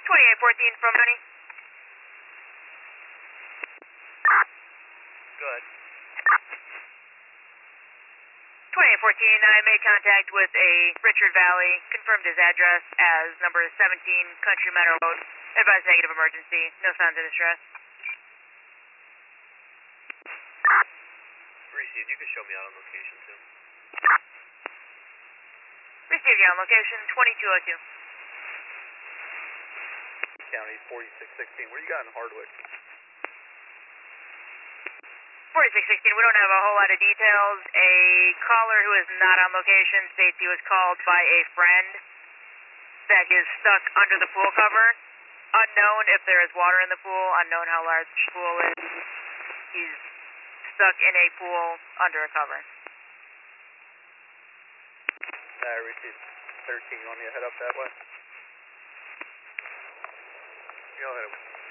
2814 from Honey. Good. 2814, I made contact with a Richard Valley, confirmed his address as number 17 Country Meadow Road. Advised negative emergency, no signs of distress. Received, you can show me out on location too. Received you on location, 2202. County 4616, where you got in Hardwick? 4616, we don't have a whole lot of details. A caller who is not on location states he was called by a friend that is stuck under the pool cover. Unknown if there is water in the pool, unknown how large the pool is. He's stuck in a pool under a cover. I received 13, you want me to head up that way? Go ahead.